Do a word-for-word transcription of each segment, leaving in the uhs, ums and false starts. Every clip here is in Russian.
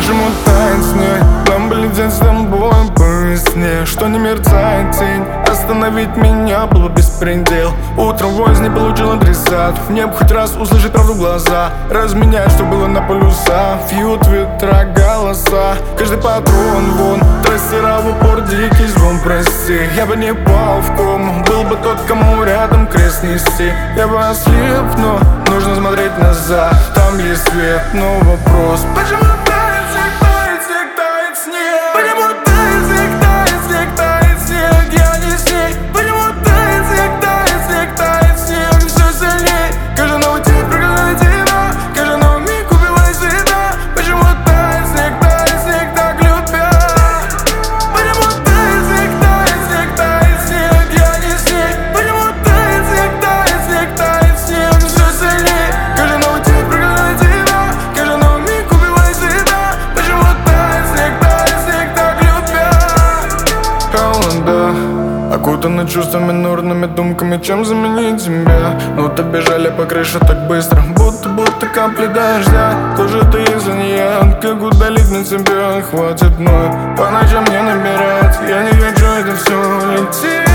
Почему тает снег? Нам бы лететь с тобой по весне. Что не мерцает тень, остановить меня было беспредел. Утром войс не получил адресат. Мне бы хоть раз услышать правду в глаза, разменять, что было на полюса. Фьют ветра голоса, каждый патрон вон. Трассера в упор, дикий звон, прости. Я бы не пал в кому, был бы тот, кому рядом крест нести. Я бы ослеп, но нужно смотреть назад. Там есть свет, но вопрос: почему тает снег, тает снег, тает снег? Почему тает снег, тает снег, тает снег? Я не снег. Почему тает снег, тает снег, тает снег? Все сильней, каждый новый день проклинает тебя, каждый новый миг убивает себя. Почему тает снег, тает снег, так любя? Почему тает снег, тает снег, тает снег? Я не снег. Почему тает снег, тает снег, тает снег? Все сильней, каждый новый день проклинает тебя, каждый новый миг убивает себя. Почему тает снег, тает снег, так любя? Холода окутаны чувствами, нурными думками, чем заменить тебя. Ну то бежали по крыше так быстро, будто, будто капли дождя. Тоже ты, если не я, как удалить на тебя? Хватит мной, по ночам не набирать. Я не хочу это все лететь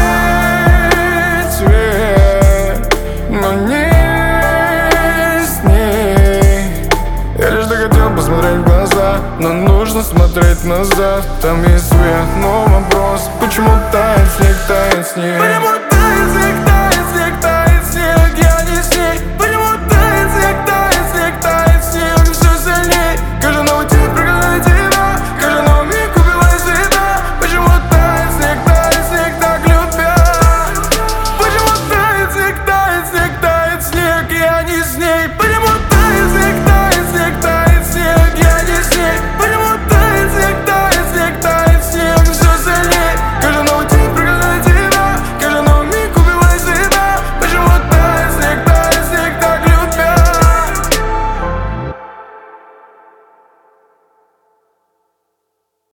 вверх, но не с ней. Я лишь захотел посмотреть в глаза, но нужно смотреть назад. Там есть свет, но вопрос: почему тает снег, тает снег? Почему тает снег,